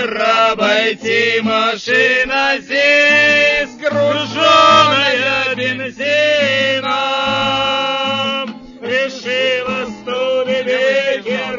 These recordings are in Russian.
ветер обойти, машина здесь, груженная бензином, решила Студебекер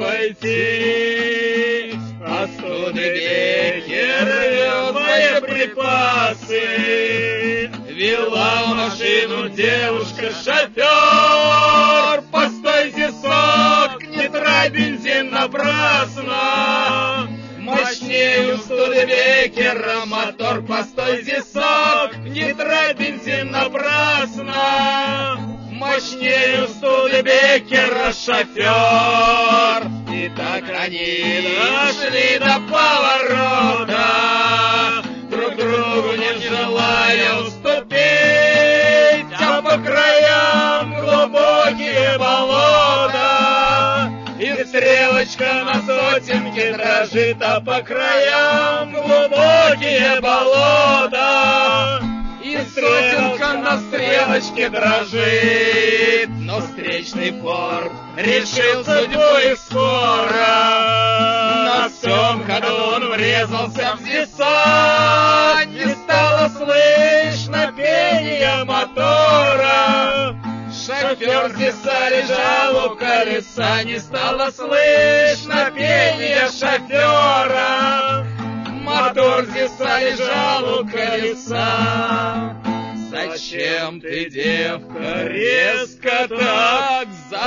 обойти. А Студебекер вез боеприпасы, вела машину девушка-шофер. Постой, зисок, не трать бензин напрасно, мощнее у Студебекера мотор. Постой, зисок, не трать бензин напрасно, мощнее у Студебекера шофер. И так они дошли до поворота, друг другу не желая уступить, а по краям глубокие болота, и стрелочка на сотенке дрожит, а по краям глубокие болота, и сотенка на стрелочке дрожит. Но встречный порт решил судьбу их скоро, на всем ходу он врезался в зиса, не стало слышно пения мотора. Шофер зиса лежал у колеса, не стало слышно пения шофера. Мотор зиса лежал у колеса. Зачем ты, девка, резко так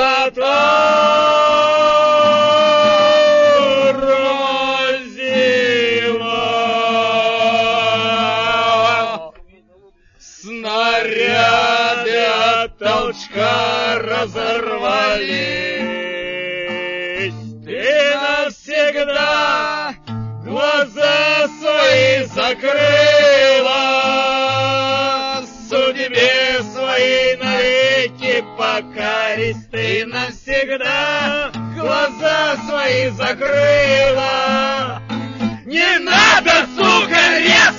затормозила? Снаряды от толчка разорвались. Ты навсегда глаза свои закрыла, судьбе своей навеки покорись. Ты навсегда глаза свои закрыла. Не надо, сука, резко